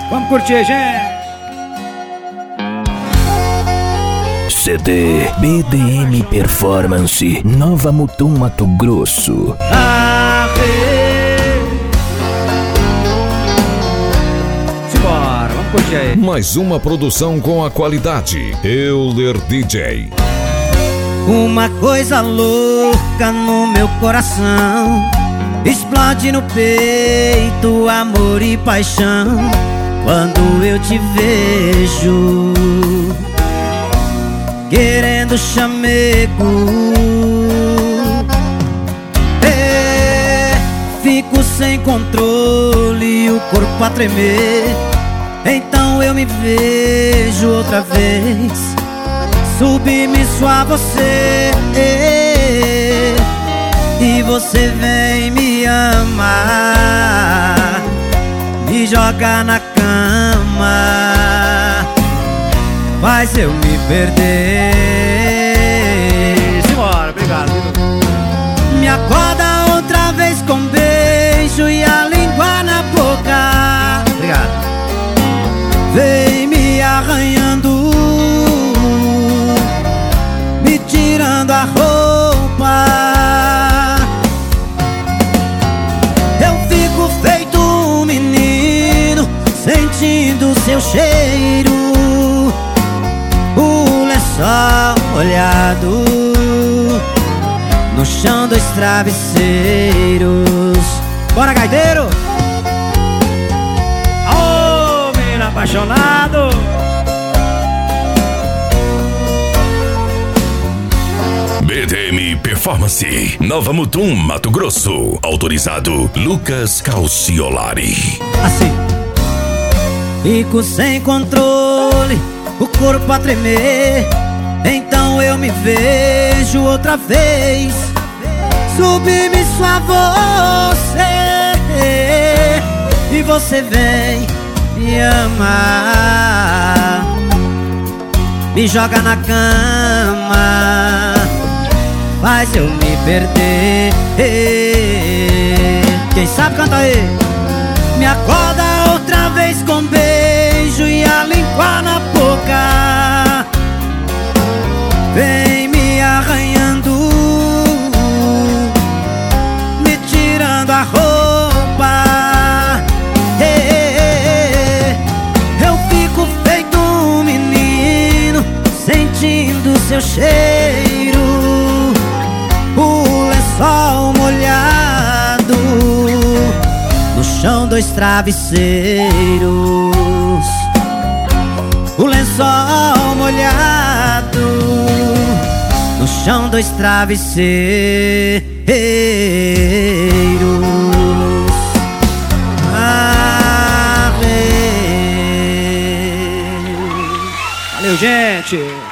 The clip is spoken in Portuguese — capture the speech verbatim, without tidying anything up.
Vamos curtir, gente. C D B D M Performance, Nova Mutum, Mato Grosso. Simbora, vamos curtir aí. Mais uma produção com a qualidade Euler D J. Uma coisa louca no meu coração, explode no peito, amor e paixão, quando eu te vejo querendo chamego. É, fico sem controle, o corpo a tremer. Então eu me vejo outra vez, submisso a você, e você vem me amar, me joga na cama, faz eu me perder. Simbora, obrigado. Me acorda outra vez com beijo e a língua na boca. Obrigado. Vem me arranhando, me tirando a roupa. Eu fico feito um menino, sentindo seu cheiro, o lençol molhado no chão dos travesseiros. Bora, gaiteiro! Ô, menino apaixonado! B D M Performance, Nova Mutum, Mato Grosso. Autorizado Lucas Calciolari. Assim, fico sem controle, o corpo a tremer. Então eu me vejo outra vez, submisso a você, e você vem me amar, me joga na cama, faz eu me perder. Quem sabe canta aí. Me acorda outra vez com beijo e a língua na boca. Vem me arranhando, me tirando a roupa. Eu fico feito um menino, sentindo seu cheiro, o lençol molhado no chão dos travesseiros, o lençol molhado no chão dos travesseiros. Ah, Valeu, gente!